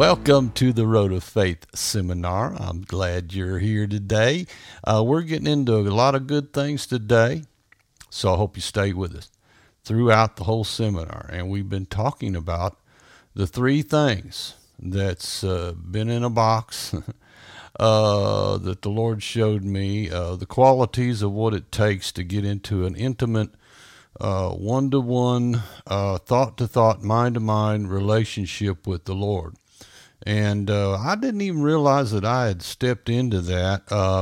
Welcome to the Road of Faith seminar. I'm glad you're here today. We're getting into a lot of good things today, so I hope you stay with us throughout the whole seminar. And we've been talking about the three things that's been in a box that the Lord showed me, the qualities of what it takes to get into an intimate one-to-one, thought-to-thought, mind-to-mind relationship with the Lord. And I didn't even realize that I had stepped into that.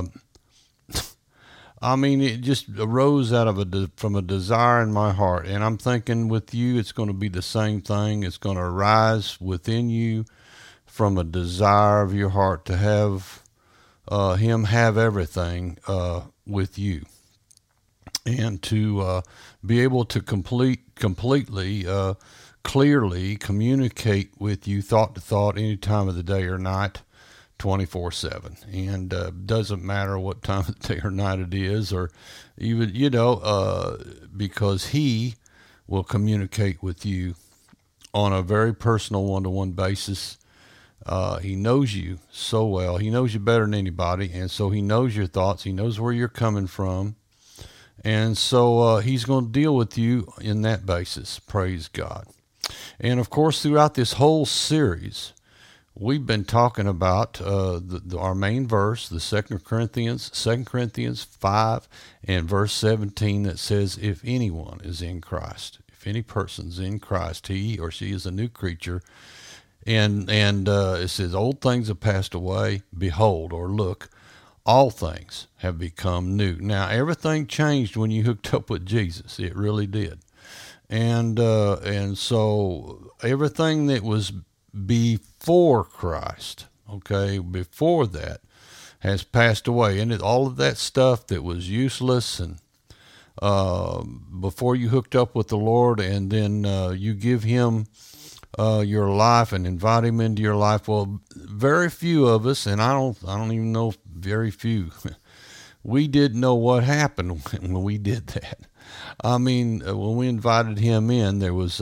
I mean, it just arose out of from a desire in my heart. And I'm thinking with you, it's going to be the same thing. It's going to arise within you from a desire of your heart to have Him have everything with you, and to be able to completely clearly communicate with you thought to thought any time of the day or night, 24/7. And doesn't matter what time of the day or night it is, or even, because He will communicate with you on a very personal one-to-one basis. He knows you so well. He knows you better than anybody. And so He knows your thoughts. He knows where you're coming from. And so He's going to deal with you in that basis. Praise God. And of course, throughout this whole series, we've been talking about our main verse, the 2 Corinthians 5 and verse 17, that says, if anyone is in Christ, if any person's in Christ, he or she is a new creature. And it says, old things have passed away. Behold, or look, all things have become new. Now, everything changed when you hooked up with Jesus. It really did. And so everything that was before Christ, before that, has passed away. And all of that stuff that was useless and before you hooked up with the Lord, and then you give Him your life and invite Him into your life. Well, very few of us, and I don't even know, very few, we didn't know what happened when we did that. I mean, when we invited Him in, there was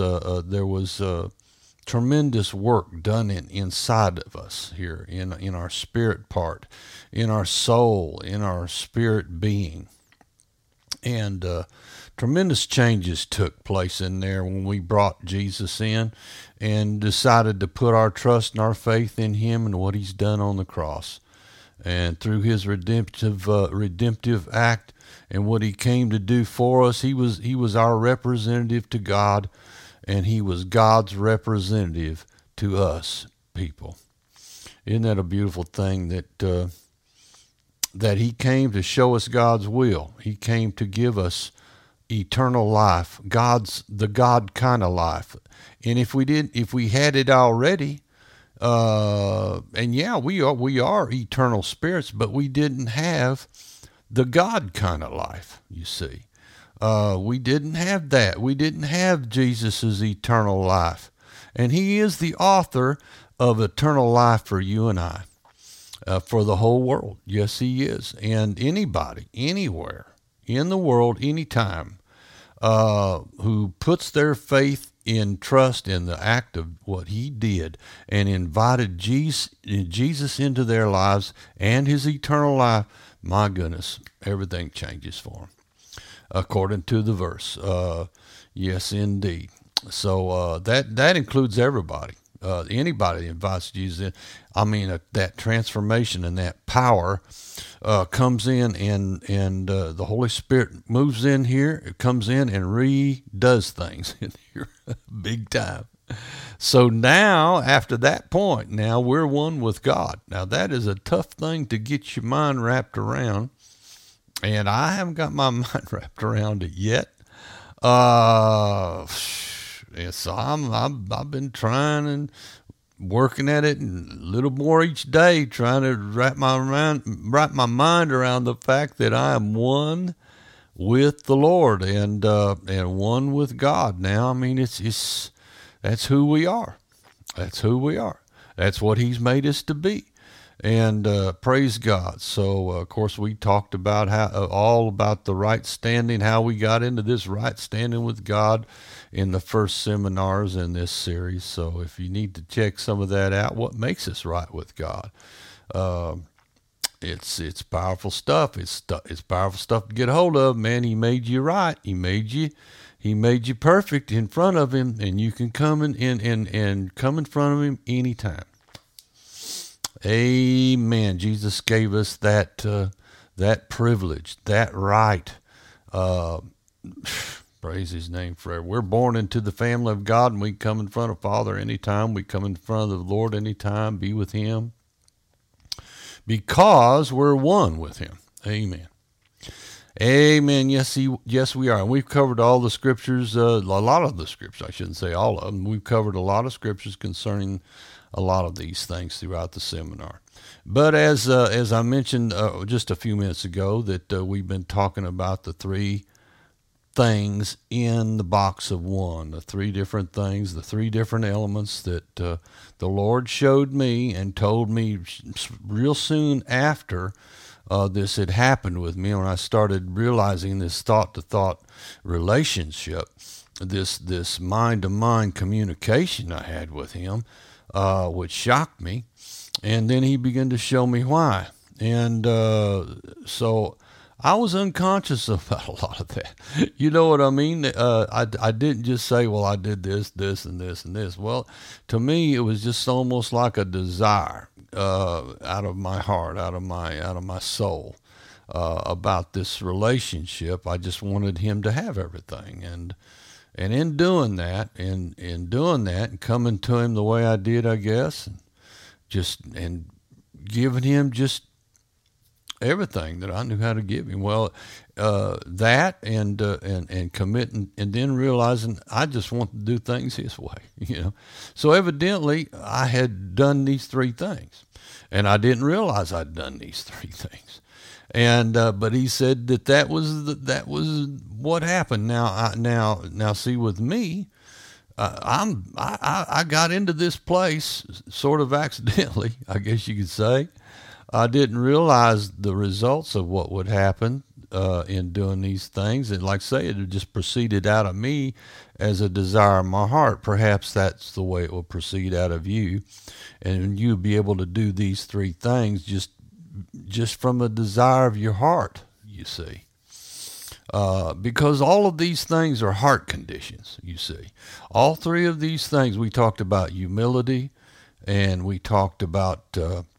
tremendous work done inside of us here in our spirit part, in our soul, in our spirit being. And tremendous changes took place in there when we brought Jesus in and decided to put our trust and our faith in Him and what He's done on the cross. And through His redemptive act and what He came to do for us, He was our representative to God, and He was God's representative to us people. Isn't that a beautiful thing that He came to show us God's will? He came to give us eternal life, the God kind of life. And if we had it already, and yeah, we are eternal spirits, but we didn't have the God kind of life, you see. We didn't have that. We didn't have Jesus's eternal life. And He is the author of eternal life for you and I, for the whole world. Yes, He is. And anybody, anywhere in the world, anytime, who puts their faith in trust in the act of what He did and invited Jesus into their lives and His eternal life, my goodness, everything changes for them, according to the verse. Yes, indeed. So that includes everybody. Anybody that invites Jesus in. I mean, that transformation and that power comes in, and the Holy Spirit moves in here. It comes in and redoes things in here big time. So now, after that point, now we're one with God. Now, that is a tough thing to get your mind wrapped around, and I haven't got my mind wrapped around it yet. And so I've been trying and working at it, and a little more each day, trying to wrap my mind around the fact that I am one with the Lord and one with God. Now, I mean, that's who we are. That's who we are. That's what He's made us to be. And praise God. So, of course, we talked about how all about the right standing, how we got into this right standing with God in the first seminars in this series. So, if you need to check some of that out, what makes us right with God? Uh, it's powerful stuff. It's powerful stuff to get a hold of. Man, He made you right. He made you perfect in front of Him, and you can come and come in front of Him anytime. Amen. Jesus gave us that privilege, that right. Uh, praise His name forever. We're born into the family of God, and we come in front of Father anytime. We come in front of the Lord anytime. Be with Him because we're one with Him. Amen. Amen. Yes, we are. And we've covered all the scriptures, a lot of the scriptures. I shouldn't say all of them. We've covered a lot of scriptures concerning a lot of these things throughout the seminar. But as I mentioned just a few minutes ago, that we've been talking about the three things in the box of one, the three different things, the three different elements that the Lord showed me and told me real soon after this had happened with me, when I started realizing this thought-to-thought relationship, this mind-to-mind communication I had with Him, which shocked me. And then He began to show me why. And so I was unconscious about a lot of that. You know what I mean? I didn't just say, well, I did this, and this, and this. Well, to me, it was just almost like a desire out of my heart, out of my soul, about this relationship. I just wanted Him to have everything. And in doing that, and coming to Him the way I did, I guess, and giving Him just everything that I knew how to give Him. Well, that and committing, and then realizing I just want to do things His way, So evidently I had done these three things, and I didn't realize I'd done these three things. And but He said that was what happened. Now see, with me, I got into this place sort of accidentally, I guess you could say. I didn't realize the results of what would happen in doing these things. And like I say, it just proceeded out of me as a desire in my heart. Perhaps that's the way it will proceed out of you. And you'll be able to do these three things just from a desire of your heart, you see. Because all of these things are heart conditions, you see. All three of these things, we talked about humility, and we talked about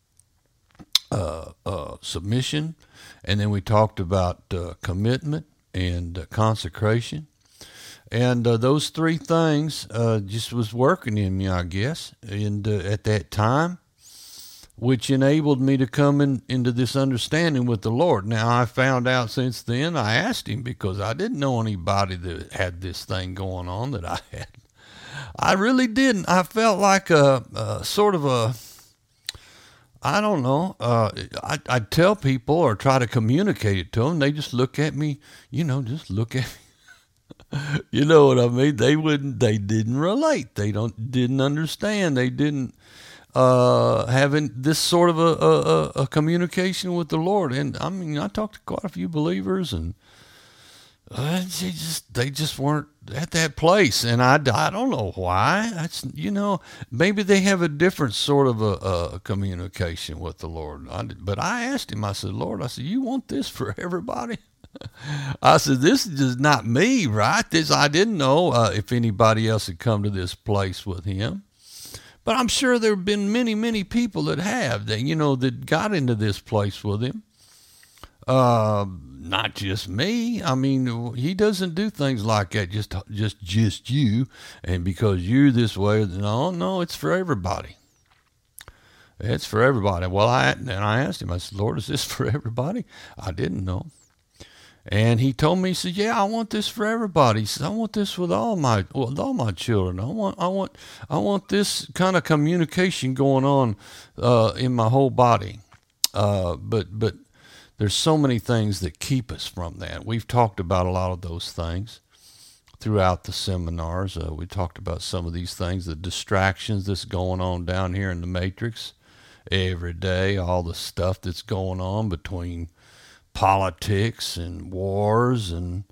submission, and then we talked about commitment and consecration. And those three things just was working in me, I guess, and at that time, which enabled me to come into this understanding with the Lord. Now, I found out since then, I asked Him, because I didn't know anybody that had this thing going on that I had. I really didn't. I felt like a sort of a, I don't know, I'd tell people or try to communicate it to them. They just look at me, just look at me. You know what I mean? They didn't relate. They didn't understand. They didn't having this sort of a communication with the Lord. And I mean, I talked to quite a few believers, and they just weren't at that place. And I don't know why. That's, maybe they have a different sort of a communication with the Lord. But I asked Him, I said, Lord, you want this for everybody? I said, this is just not me, right? I didn't know if anybody else had come to this place with Him. But I'm sure there have been many, many people that have, that got into this place with Him. Not just me. I mean, He doesn't do things like that just you, and because you're this way. No, it's for everybody. It's for everybody. Well, I asked Him, I said, Lord, is this for everybody? I didn't know. And He told me, He said, yeah, I want this for everybody. He said, I want this with all my children. I want this kind of communication going on in my whole body. But there's so many things that keep us from that. We've talked about a lot of those things throughout the seminars. We talked about some of these things, the distractions that's going on down here in the matrix, every day, all the stuff that's going on between politics and wars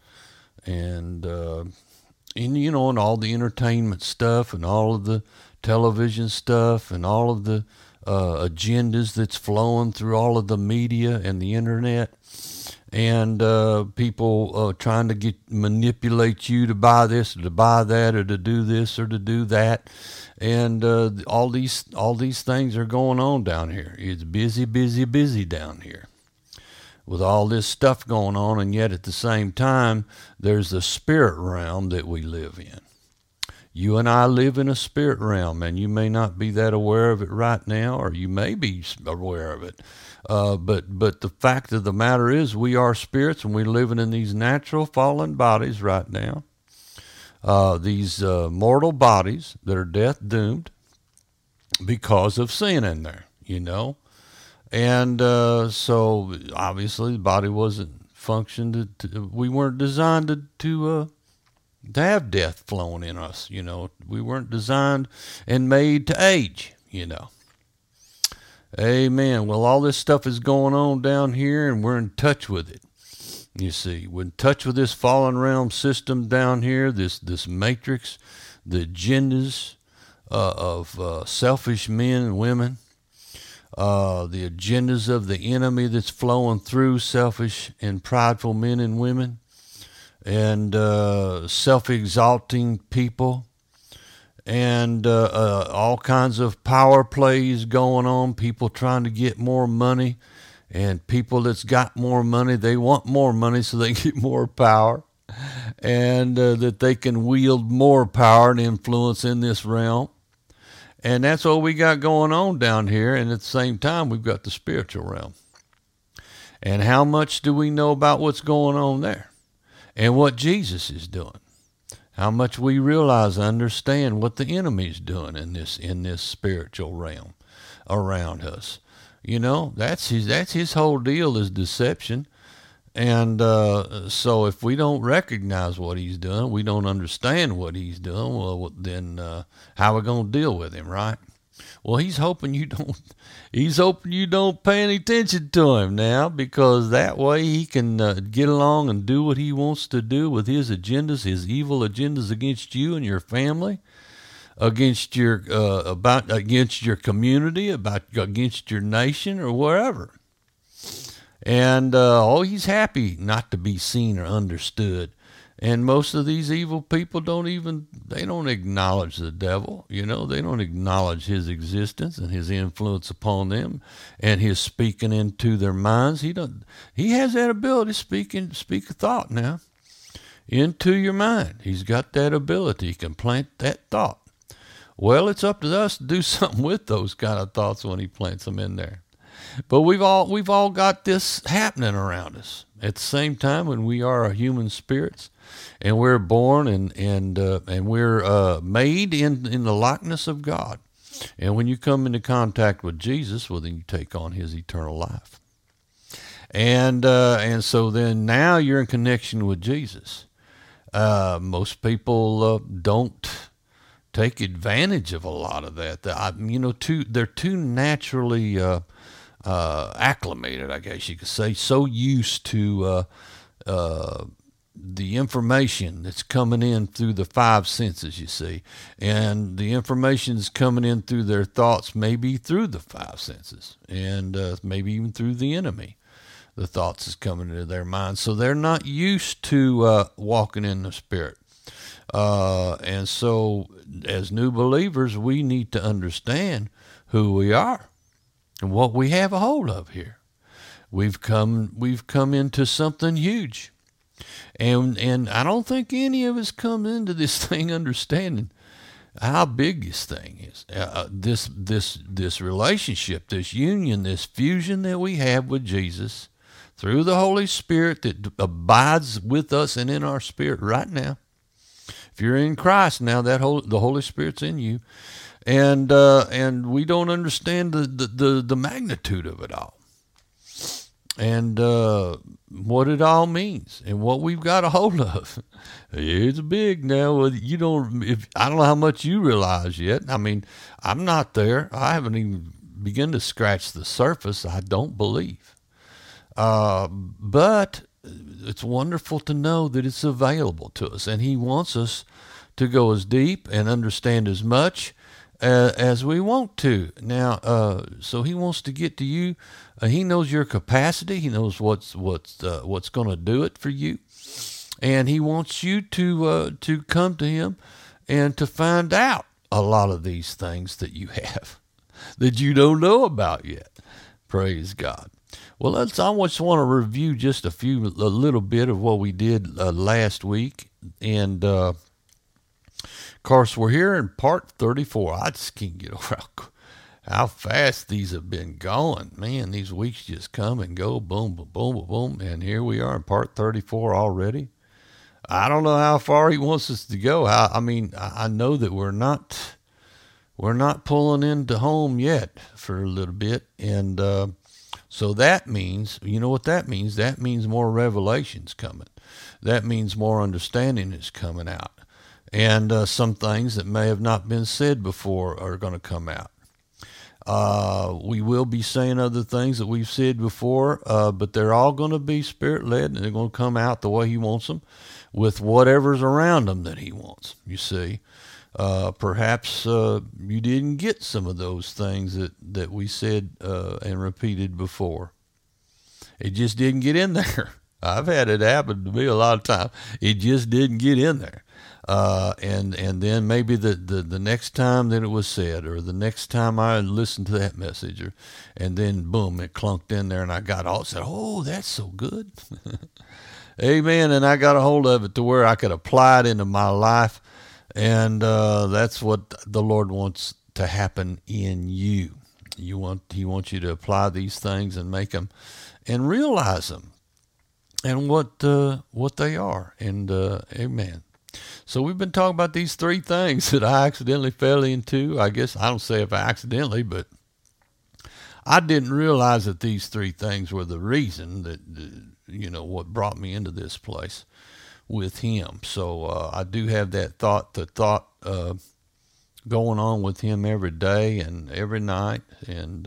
and you know, and all the entertainment stuff and all of the television stuff and all of the agendas that's flowing through all of the media and the internet, and people trying to manipulate you to buy this or to buy that or to do this or to do that, and all these things are going on down here. It's busy, busy, busy down here with all this stuff going on, and yet at the same time, there's the spirit realm that we live in. You and I live in a spirit realm, and you may not be that aware of it right now, or you may be aware of it. But the fact of the matter is, we are spirits, and we're living in these natural fallen bodies right now. These mortal bodies that are death doomed because of sin in there, you know. And so obviously the body wasn't functioned we weren't designed to have death flowing in us, you know. We weren't designed and made to age, you know. Amen. Well, all this stuff is going on down here, and we're in touch with it. You see, we're in touch with this fallen realm system down here, this matrix, the agendas of selfish men and women. The agendas of the enemy that's flowing through selfish and prideful men and women, and self-exalting people, and all kinds of power plays going on, people trying to get more money, and people that's got more money, they want more money so they can get more power, and that they can wield more power and influence in this realm. And that's what we got going on down here. And at the same time, we've got the spiritual realm. And how much do we know about what's going on there and what Jesus is doing? How much we realize and understand what the enemy's doing in this spiritual realm around us. You know, that's his whole deal is deception. And so if we don't recognize what he's doing, we don't understand what he's doing, well, then how are we going to deal with him, right? Well, he's hoping you don't pay any attention to him now, because that way he can get along and do what he wants to do with his agendas, his evil agendas against you and your family, against your against your community, against your nation or wherever. And he's happy not to be seen or understood. And most of these evil people don't acknowledge the devil. You know, they don't acknowledge his existence and his influence upon them and his speaking into their minds. He has that ability to speak a thought now into your mind. He's got that ability. He can plant that thought. Well, it's up to us to do something with those kind of thoughts when he plants them in there. But we've all got this happening around us at the same time when we are human spirits, and we're born and we're made in the likeness of God. And when you come into contact with Jesus, well, then you take on his eternal life. And so then now you're in connection with Jesus. Most people don't take advantage of a lot of that. They're too naturally acclimated, I guess you could say, so used to the information that's coming in through the five senses, you see, and the information is coming in through their thoughts, maybe through the five senses, and maybe even through the enemy. The thoughts is coming into their minds, so they're not used to walking in the Spirit. And so, as new believers, we need to understand who we are and what we have a hold of here. We've come into something huge, and I don't think any of us come into this thing understanding how big this thing is. This relationship, this union, this fusion that we have with Jesus through the Holy Spirit that abides with us and in our spirit right now. If you're in Christ now, the Holy Spirit's in you. And we don't understand the magnitude of it all, and what it all means, and what we've got a hold of. It's big now. I don't know how much you realize yet. I mean, I'm not there. I haven't even begin to scratch the surface, I don't believe. But it's wonderful to know that it's available to us, and he wants us to go as deep and understand as much as we want to. Now, so he wants to get to you. He knows your capacity. He knows what's going to do it for you, and he wants you to come to him and to find out a lot of these things that you have that you don't know about yet. Praise God. Well, I just want to review just a little bit of what we did last week. And, of course, we're here in part 34. I just can't get over how fast these have been going. Man, these weeks just come and go. Boom, boom, boom, boom, boom. And here we are in part 34 already. I don't know how far he wants us to go. I know that we're not pulling into home yet for a little bit. And, so that means, you know what that means? That means more revelation's coming. That means more understanding is coming out. And some things that may have not been said before are going to come out. We will be saying other things that we've said before, but they're all going to be Spirit-led, and they're going to come out the way he wants them, with whatever's around them that he wants, you see. Perhaps you didn't get some of those things that we said and repeated before. It just didn't get in there. I've had it happen to me a lot of times. It just didn't get in there. And then maybe the next time that it was said, or the next time I listened to that message, and then boom, it clunked in there, and I got all said, "Oh, that's so good." Amen. And I got a hold of it to where I could apply it into my life. And that's what the Lord wants to happen in you. He wants you to apply these things and make them and realize them and what they are. And amen. So we've been talking about these three things that I accidentally fell into. I guess I don't say if I accidentally, but I didn't realize that these three things were the reason that what brought me into this place with him. So I do have that thought going on with him every day and every night. And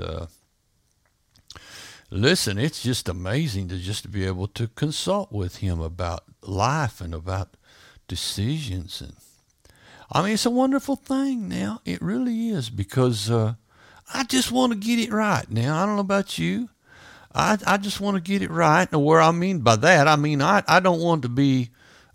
listen, it's just amazing to be able to consult with him about life and about decisions. And it's a wonderful thing now. It really is, because I just want to get it right now. I don't know about you. I just want to get it right. And where I mean by that, I don't want to be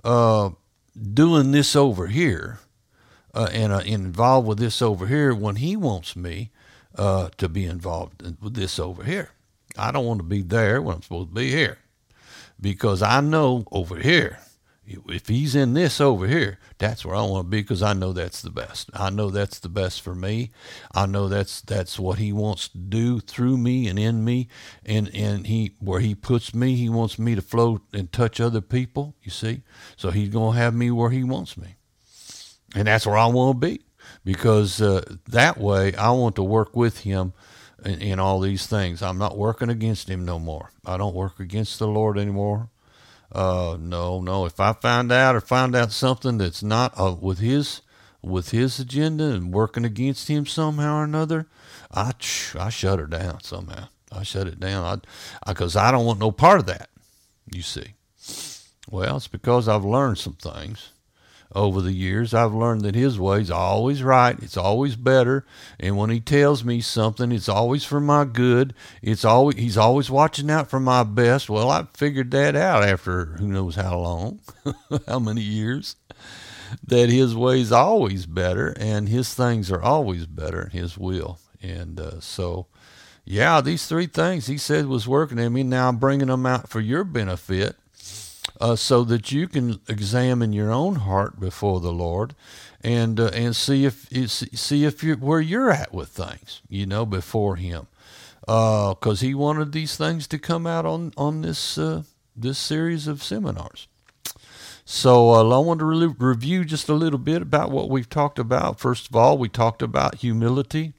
doing this over here and involved with this over here when he wants me to be involved with this over here. I don't want to be there when I'm supposed to be here, because I know over here, if he's in this over here, that's where I want to be, because I know that's the best. I know that's the best for me. I know that's what he wants to do through me and in me, and where he puts me, he wants me to flow and touch other people, you see. So he's going to have me where he wants me. And that's where I want to be, because that way I want to work with him in all these things. I'm not working against him no more. I don't work against the Lord anymore. No. If I find out something that's not with his agenda and working against him somehow or another, I shut her down somehow. I shut it down. Because I don't want no part of that. You see. Well, it's because I've learned some things over the years. I've learned that his way's always right. It's always better. And when he tells me something, it's always for my good. He's always watching out for my best. Well, I figured that out after who knows how long, how many years, that his way's always better and his things are always better in his will. And so, yeah, these three things he said was working in me. Now I'm bringing them out for your benefit. So that you can examine your own heart before the Lord, and see if you're where you're at with things, before Him, because He wanted these things to come out on this series of seminars. So I want to review just a little bit about what we've talked about. First of all, we talked about humility.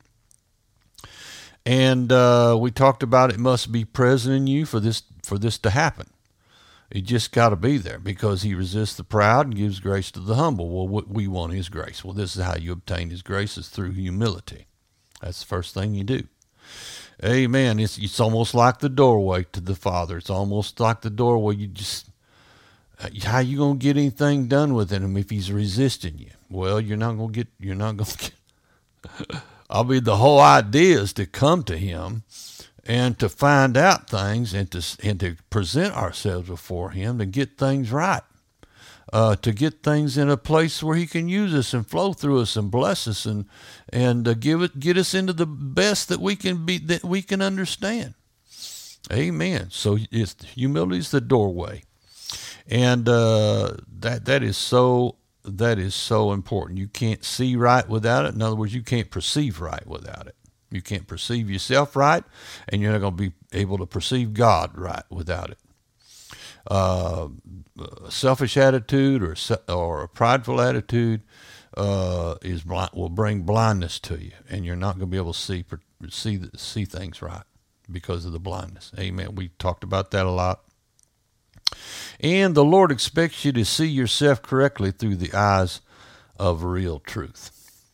And we talked about it must be present in you for this to happen. It just got to be there, because he resists the proud and gives grace to the humble. Well, what we want is grace. Well, this is how you obtain his grace, is through humility. That's the first thing you do. Amen. It's almost like the doorway to the Father. It's almost like the doorway. You just, how you gonna get anything done with him if he's resisting you? Well, you're not gonna get. I mean, the whole idea is to come to him and to find out things and to present ourselves before him to get things right. To get things in a place where he can use us and flow through us and bless us and get us into the best that we can understand. Amen. So humility is the doorway, and that is so important. You can't see right without it. In other words, you can't perceive right without it. You can't perceive yourself right, and you're not going to be able to perceive God right without it. Selfish attitude or a prideful attitude will bring blindness to you, and you're not going to be able to see things right because of the blindness. Amen. We talked about that a lot. And the Lord expects you to see yourself correctly through the eyes of real truth.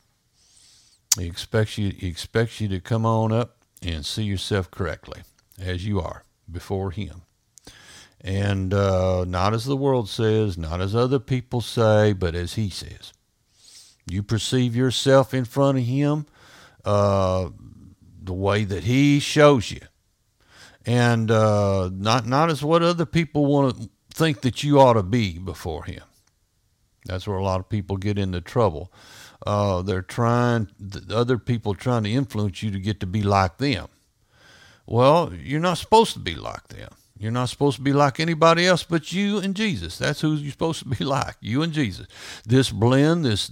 He expects you to come on up and see yourself correctly as you are before him. And not as the world says, not as other people say, but as he says. You perceive yourself in front of him the way that he shows you. And not as what other people want to think that you ought to be before him. That's where a lot of people get into trouble. Other people trying to influence you to get to be like them. Well, you're not supposed to be like them. You're not supposed to be like anybody else but you and Jesus. That's who you're supposed to be like, you and Jesus. This blend, this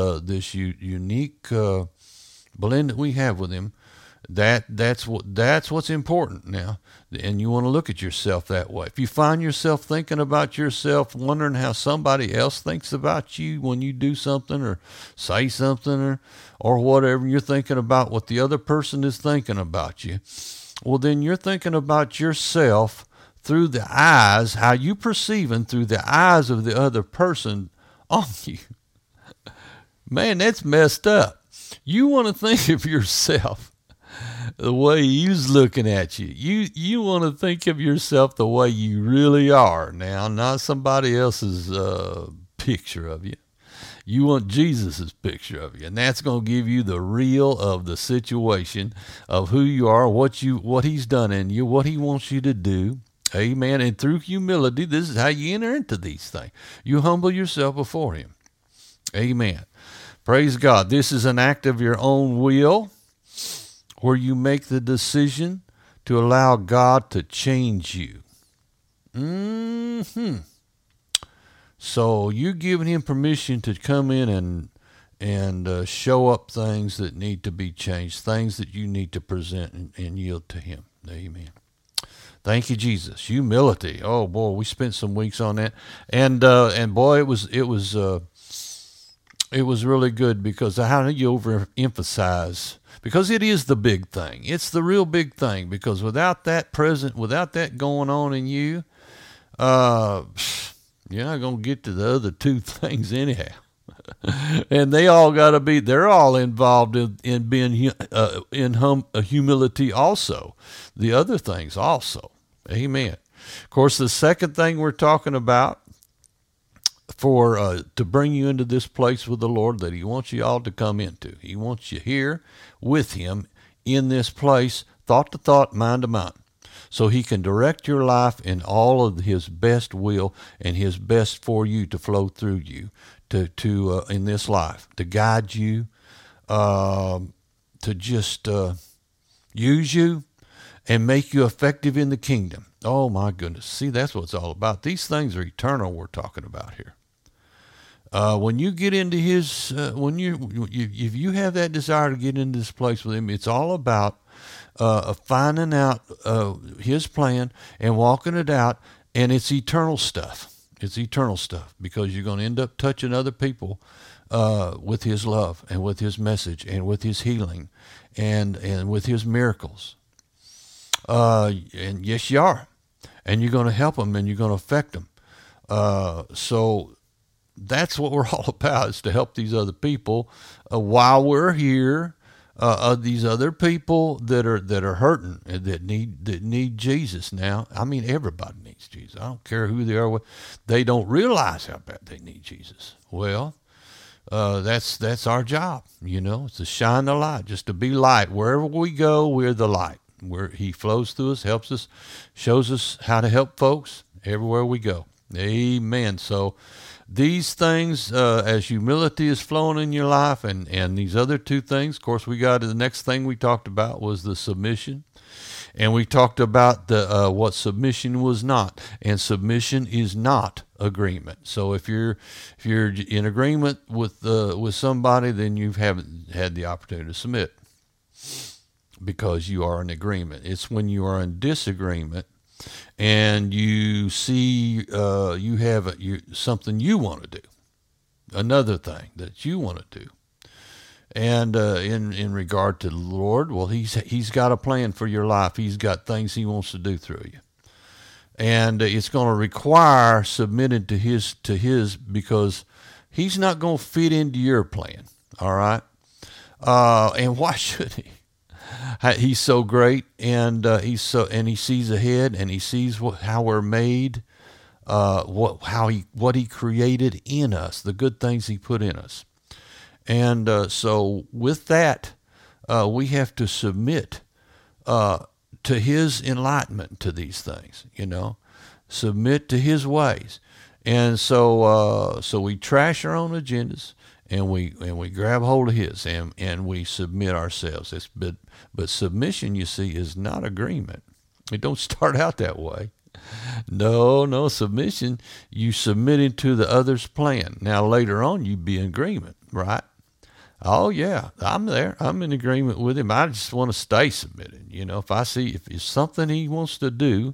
unique blend that we have with him, that's what's important now. And you want to look at yourself that way. If you find yourself thinking about yourself, wondering how somebody else thinks about you when you do something or say something or whatever, you're thinking about what the other person is thinking about you. Well, then you're thinking about yourself through the eyes, how you perceiving through the eyes of the other person on you. Man, that's messed up. You want to think of yourself the way he's looking at you. You want to think of yourself the way you really are now, not somebody else's picture of you. You want Jesus' picture of you, and that's going to give you the real of the situation of who you are, what he's done in you, what he wants you to do. Amen. And through humility, this is how you enter into these things. You humble yourself before him. Amen. Praise God. This is an act of your own will where you make the decision to allow God to change you. So you're giving him permission to come in and show up things that need to be changed, things that you need to present and yield to him. Amen. Thank you, Jesus. Humility. Oh boy, we spent some weeks on that, and boy, it was really good because how do you overemphasize? Because it is the big thing. It's the real big thing. Because without that going on in you, you're not going to get to the other two things anyhow. And they're all involved in being humility also. The other things also. Amen. Of course, the second thing we're talking about to bring you into this place with the Lord that he wants you all to come into. He wants you here with him in this place, thought to thought, mind to mind. So he can direct your life in all of his best will and his best for you to flow through you to in this life, to guide you, to just use you and make you effective in the kingdom. Oh my goodness. See, that's what it's all about. These things are eternal we're talking about here. When you get into his, if you have that desire to get into this place with him, it's all about finding out his plan and walking it out, and it's eternal stuff. It's eternal stuff because you're going to end up touching other people with his love and with his message and with his healing and with his miracles. And yes, you are. And you're going to help them and you're going to affect them. So that's what we're all about, is to help these other people while we're here these other people that are hurting, that need Jesus now. I mean, everybody needs Jesus. I don't care who they are. They don't realize how bad they need Jesus. Well, that's our job. It's to shine the light, just to be light wherever we go. We're the light. Where He flows through us, helps us, shows us how to help folks everywhere we go. Amen. So these things, as humility is flowing in your life, and these other two things, of course, we got the next thing we talked about was the submission. And we talked about the what submission was not, and submission is not agreement. So if you're in agreement with somebody, then you haven't had the opportunity to submit, because you are in agreement. It's when you are in disagreement and you see you have something you want to do, another thing that you want to do. And in regard to the Lord, well, he's got a plan for your life. He's got things He wants to do through you, and it's going to require submitting to his because He's not going to fit into your plan. All right, and why should He? He's so great, and He sees ahead, and He sees how we're made, what He created in us, the good things He put in us. And so with that, we have to submit to His enlightenment to these things, submit to His ways. And so we trash our own agendas, and we grab hold of His, and we submit ourselves. But submission, you see, is not agreement. It don't start out that way. No, submission, you submitting to the other's plan. Now later on, you be in agreement, right? Oh yeah, I'm there. I'm in agreement with Him. I just want to stay submitted. If I see if it's something He wants to do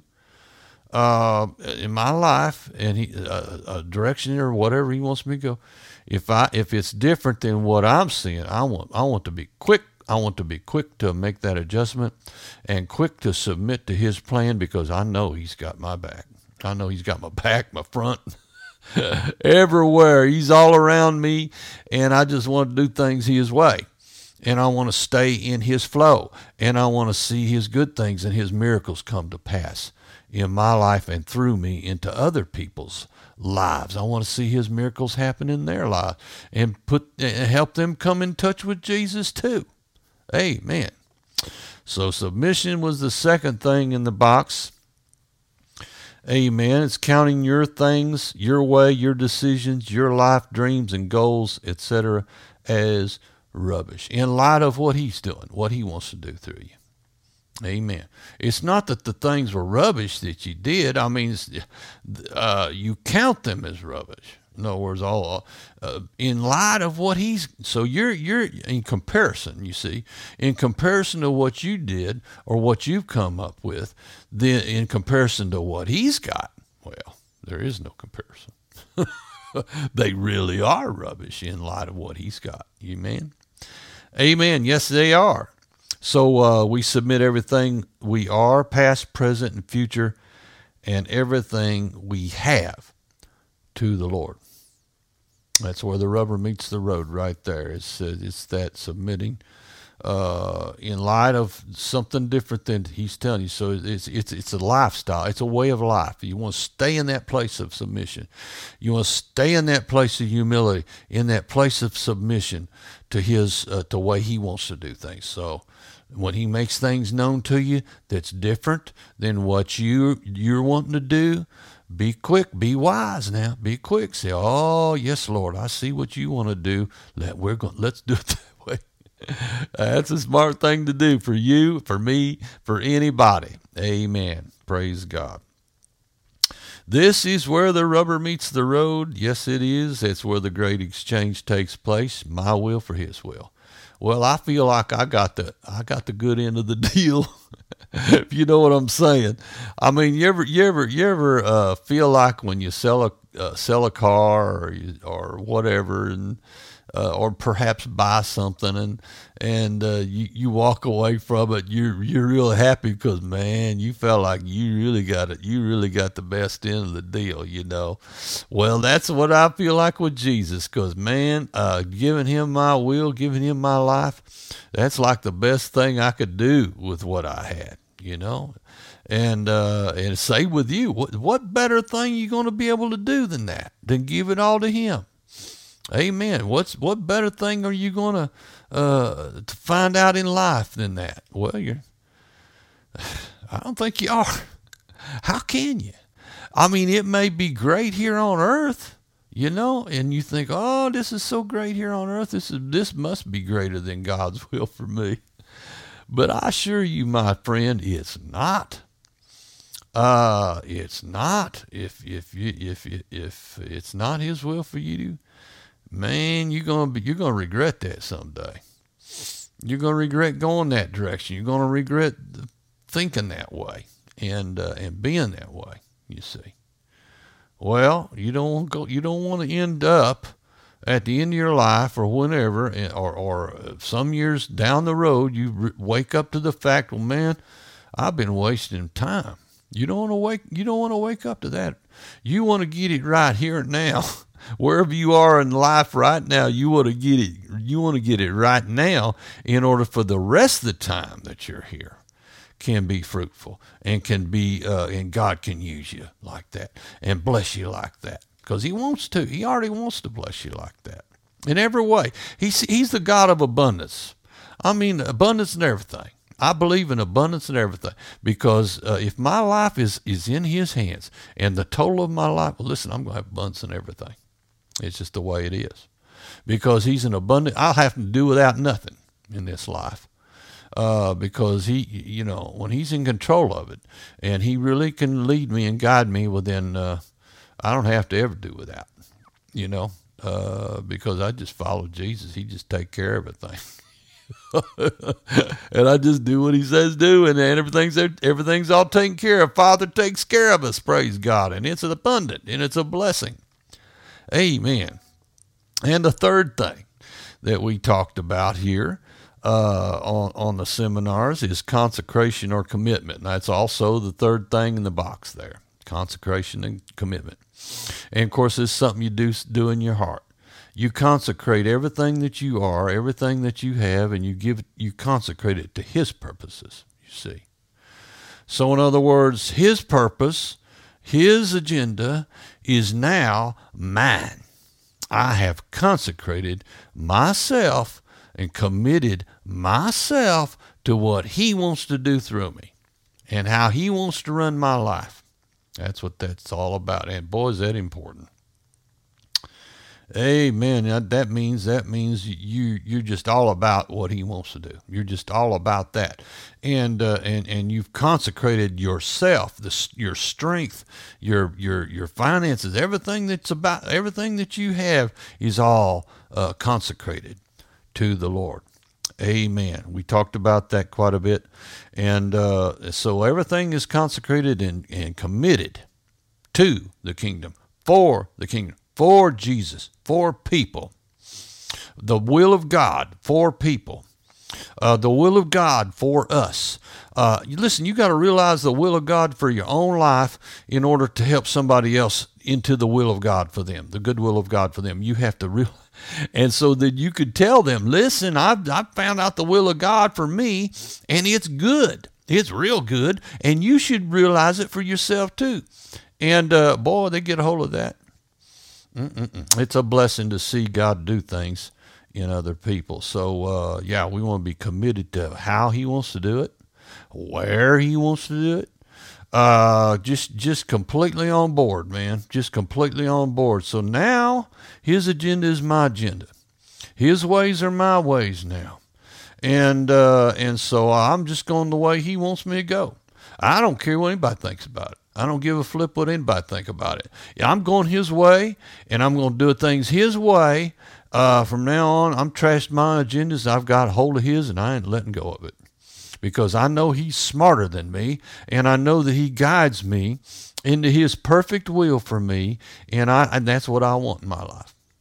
in my life, and a direction or whatever He wants me to go, if it's different than what I'm seeing, I want to be quick. I want to be quick to make that adjustment, and quick to submit to His plan, because I know He's got my back. I know He's got my back, my front. Everywhere. He's all around me, and I just want to do things His way, and I want to stay in His flow, and I want to see His good things and His miracles come to pass in my life and through me into other people's lives. I want to see His miracles happen in their lives, and help them come in touch with Jesus too. Amen. So submission was the second thing in the box. Amen. It's counting your things, your way, your decisions, your life, dreams, and goals, etc., as rubbish in light of what He's doing, what He wants to do through you. Amen. It's not that the things were rubbish that you did. I mean, you count them as rubbish. In other words, all in light of what He's. So you're in comparison. You see, in comparison to what you did or what you've come up with, then in comparison to what He's got, well, there is no comparison. They really are rubbish in light of what He's got. Amen. Amen. Yes, they are. So we submit everything we are, past, present, and future, and everything we have to the Lord. That's where the rubber meets the road, right there. It's that submitting in light of something different than He's telling you. So it's a lifestyle. It's a way of life. You want to stay in that place of submission. You want to stay in that place of humility, in that place of submission to His the way He wants to do things. So when He makes things known to you that's different than what you're wanting to do, be quick, be wise now, be quick. Say, oh, yes, Lord, I see what you want to do. Let's do it that way. That's a smart thing to do for you, for me, for anybody. Amen. Praise God. This is where the rubber meets the road. Yes, it is. It's where the great exchange takes place. My will for His will. Well, I feel like I got the good end of the deal. If you know what I'm saying. I mean, you ever feel like when you sell a car or whatever, and or perhaps buy something, and you walk away from it. You're really happy because, man, you felt like you really got it. You really got the best end of the deal, you know. Well, that's what I feel like with Jesus, because, man, giving him my will, giving him my life, that's like the best thing I could do with what I had, you know. And say with you, what better thing you going to be able to do than that, than give it all to him? Amen. What better thing are you going to find out in life than that? Well, I don't think you are. How can you? I mean, it may be great here on earth, you know, and you think, oh, this is so great here on earth. This must be greater than God's will for me. But I assure you, my friend, it's not. It's not. If it's not his will for you to, man, you're gonna regret that someday. You're gonna regret going that direction. You're gonna regret thinking that way and being that way. You see. Well, you don't want to end up at the end of your life or whenever, or some years down the road, you wake up to the fact, well, man, I've been wasting time. You don't want to wake up to that. You want to get it right here and now. Wherever you are in life right now, you want to get it right now in order for the rest of the time that you're here can be fruitful and can be and God can use you like that and bless you like that, because he wants to. He already wants to bless you like that in every way. He's the God of abundance. I mean, abundance in everything. I believe in abundance in everything, because if my life is in his hands and the total of my life, well, listen, I'm going to have abundance in everything. It's just the way it is, because he's an abundant. I'll have to do without nothing in this life, because he, you know, when he's in control of it and he really can lead me and guide me, well, then I don't have to ever do without, you know, because I just follow Jesus. He just take care of everything. And I just do what he says do, and everything's all taken care of. Father takes care of us, praise God, and it's abundant and it's a blessing. Amen. And the third thing that we talked about here on the seminars is consecration or commitment. And that's also the third thing in the box there: consecration and commitment. And of course, it's something you do in your heart. You consecrate everything that you are, everything that you have, and you consecrate it to his purposes, you see. So in other words, his purpose, his agenda is now mine. I have consecrated myself and committed myself to what he wants to do through me and how he wants to run my life. That's what that's all about. And boy, is that important. Amen. That means you're just all about what he wants to do. You're just all about that, and you've consecrated yourself, your strength, your finances, everything that you have is all consecrated to the Lord. Amen. We talked about that quite a bit, and so everything is consecrated and committed to the kingdom, for the kingdom. For Jesus, for people, the will of God for people, the will of God for us. Listen, you got to realize the will of God for your own life in order to help somebody else into the will of God for them, the good will of God for them. You have to realize, and so that you could tell them, listen, I've found out the will of God for me, and it's good. It's real good, and you should realize it for yourself too. And boy, they get a hold of that. It's a blessing to see God do things in other people. So, we want to be committed to how he wants to do it, where he wants to do it. Just completely on board, man. Just completely on board. So now his agenda is my agenda. His ways are my ways now. And so I'm just going the way he wants me to go. I don't care what anybody thinks about it. I don't give a flip what anybody think about it. I'm going his way, and I'm going to do things his way. From now on, I'm trashing my agendas. I've got a hold of his, and I ain't letting go of it, because I know he's smarter than me, and I know that he guides me into his perfect will for me, and that's what I want in my life.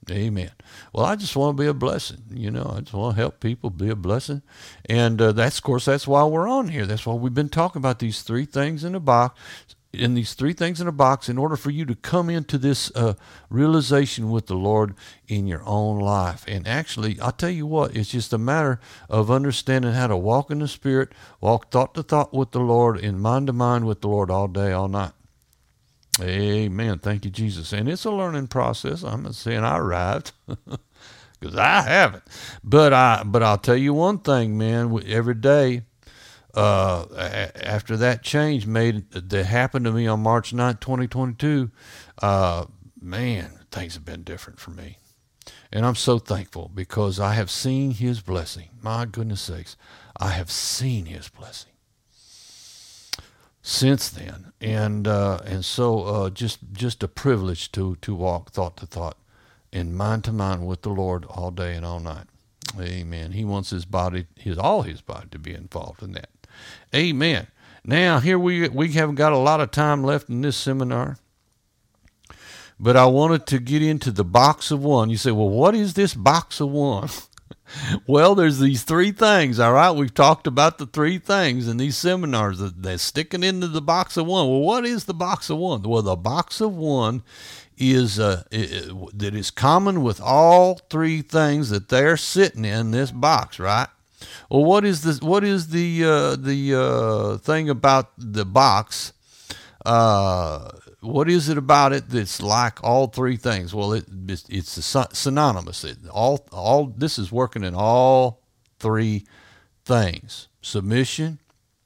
Amen. Well, I just want to be a blessing. I just want to help people, be a blessing. And that's, of course, that's why we're on here. That's why we've been talking about these three things in a box. In these three things in a box, in order for you to come into this realization with the Lord in your own life. And actually, I'll tell you what, it's just a matter of understanding how to walk in the Spirit, walk thought to thought with the Lord, and mind to mind with the Lord all day, all night. Amen. Thank you, Jesus. And it's a learning process. I'm not saying I arrived, because I haven't. But I'll tell you one thing, man. Every day, after that change that happened to me on March 9th, 2022, man, things have been different for me. And I'm so thankful, because I have seen His blessing. My goodness sakes, I have seen His blessing since then. And so just a privilege to walk thought to thought and mind to mind with the Lord all day and all night. Amen. He wants all his body to be involved in that. Amen. Now, here we haven't got a lot of time left in this seminar, but I wanted to get into the box of one. You say, well, what is this box of one? Well, there's these three things, all right? We've talked about the three things in these seminars that's sticking into the box of one. Well, what is the box of one? Well, the box of one is that is common with all three things that they're sitting in this box, right? Well, what is this? What is the thing about the box? What is it about it that's like all three things? Well, it's synonymous. All this is working in all three things: submission,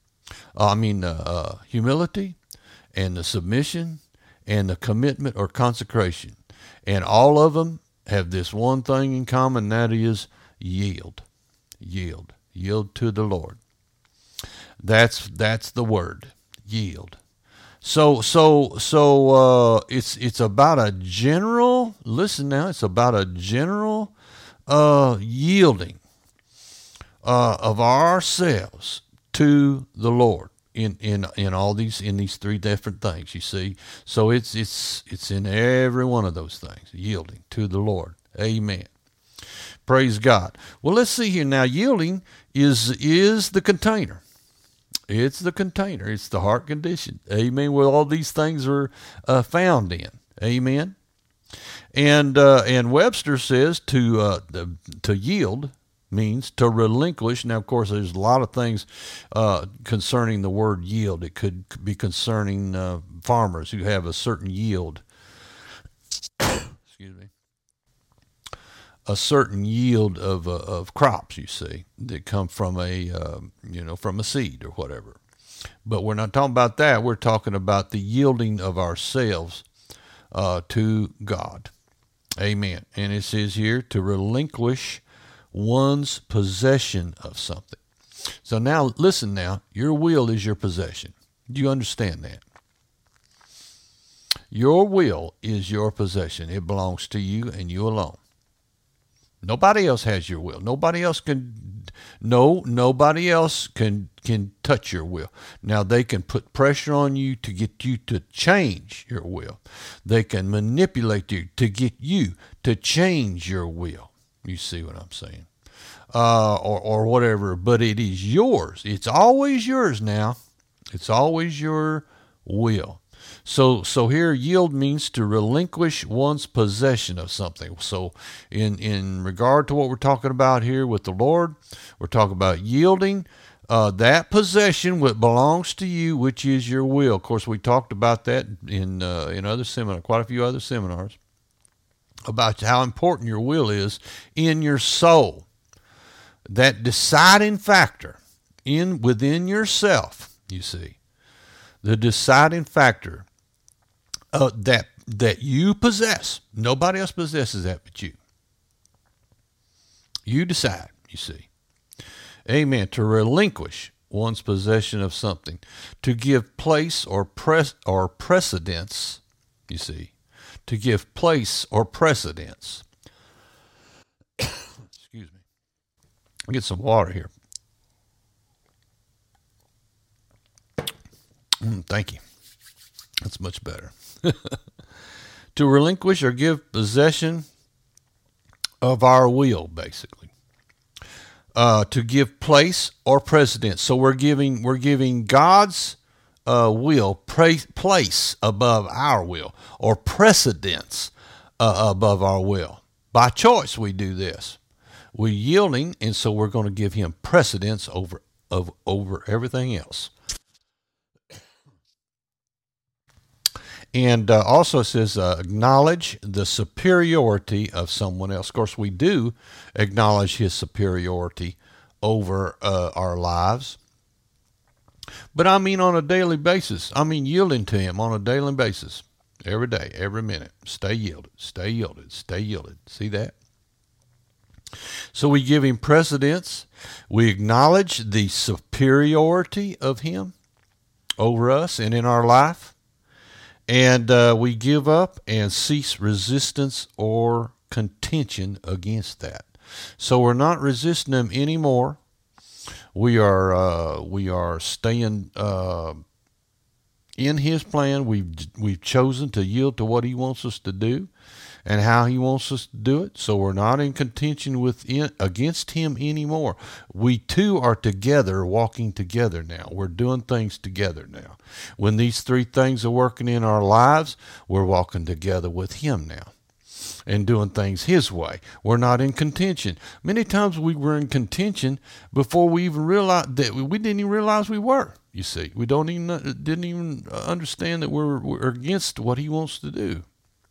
humility, and the submission, and the commitment or consecration. And all of them have this one thing in common, and that is yield. Yield to the Lord. That's the word, yield. So it's about a general, listen now, it's about a general yielding of ourselves to the Lord in all these three different things, you see. So it's in every one of those things, yielding to the Lord. Amen. Praise God. Well, let's see here now. Yielding is the container. It's the container. It's the heart condition. Amen. Where all these things are found in. Amen. And Webster says to yield means to relinquish. Now, of course, there's a lot of things concerning the word yield. It could be concerning farmers who have a certain yield. Excuse me. A certain yield of crops, you see, that come from from a seed or whatever. But we're not talking about that. We're talking about the yielding of ourselves to God. Amen. And it says here to relinquish one's possession of something. So now, listen now, your will is your possession. Do you understand that? Your will is your possession. It belongs to you and you alone. Nobody else has your will. Nobody else can touch your will. Now, they can put pressure on you to get you to change your will. They can manipulate you to get you to change your will. You see what I'm saying? Or whatever, but it is yours. It's always yours now. It's always your will. So here, yield means to relinquish one's possession of something. So in regard to what we're talking about here with the Lord, we're talking about yielding that possession what belongs to you, which is your will. Of course, we talked about that in other seminars, quite a few other seminars, about how important your will is in your soul. That deciding factor within yourself, you see, the deciding factor that you possess. Nobody else possesses that but you. You decide, you see. Amen. To relinquish one's possession of something. To give place or precedence, you see. To give place or precedence. Excuse me. I'll get some water here. Thank you. That's much better. To relinquish or give possession of our will, basically, to give place or precedence. So we're giving God's will place above our will, or precedence above our will. By choice, we do this. We're yielding, and so we're going to give him precedence over everything else. And also it says acknowledge the superiority of someone else. Of course, we do acknowledge his superiority over our lives. But I mean on a daily basis. I mean yielding to him on a daily basis. Every day, every minute. Stay yielded, stay yielded, stay yielded. See that? So we give him precedence. We acknowledge the superiority of him over us and in our life. And we give up and cease resistance or contention against that. So we're not resisting him anymore. We are staying in his plan. We've chosen to yield to what he wants us to do and how he wants us to do it. So we're not in contention against him anymore. We two are together, walking together now. We're doing things together now. When these three things are working in our lives, we're walking together with him now and doing things his way. We're not in contention. Many times we were in contention before we even realized that we didn't even realize we were. You see, we didn't even understand that we're against what he wants to do.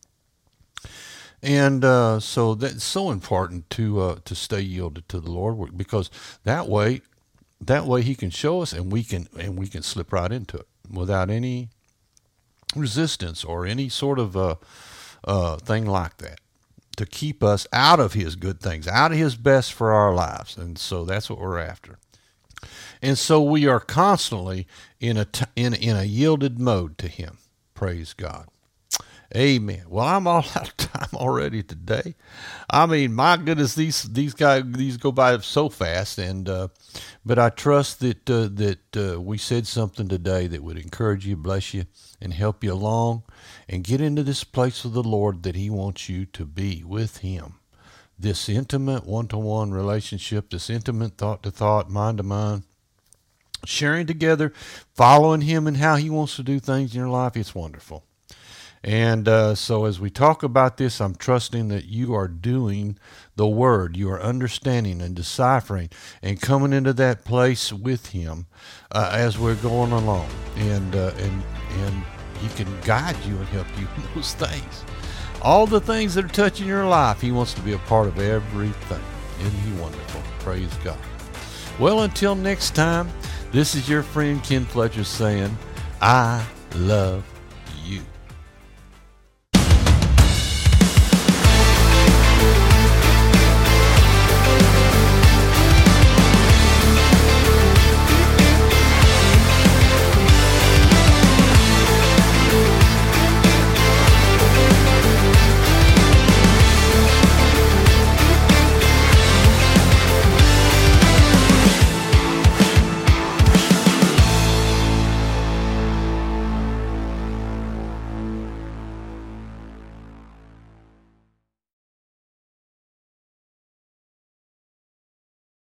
And so that's so important to stay yielded to the Lord, because that way he can show us, and we can slip right into it without any resistance or any sort of thing like that, to keep us out of his good things, out of his best for our lives. And so that's what we're after. And so we are constantly in a yielded mode to him. Praise God. Amen. Well, I'm all out of time already today. I mean, my goodness, these go by so fast, and but I trust that we said something today that would encourage you, bless you, and help you along, and get into this place of the Lord that he wants you to be with him. This intimate one-to-one relationship, this intimate thought-to-thought, mind-to-mind, sharing together, following him and how he wants to do things in your life. It's wonderful. And so as we talk about this, I'm trusting that you are doing the word. You are understanding and deciphering and coming into that place with him as we're going along. And he can guide you and help you in those things. All the things that are touching your life, he wants to be a part of everything. Isn't he wonderful? Praise God. Well, until next time, this is your friend Ken Fletcher saying, I love you.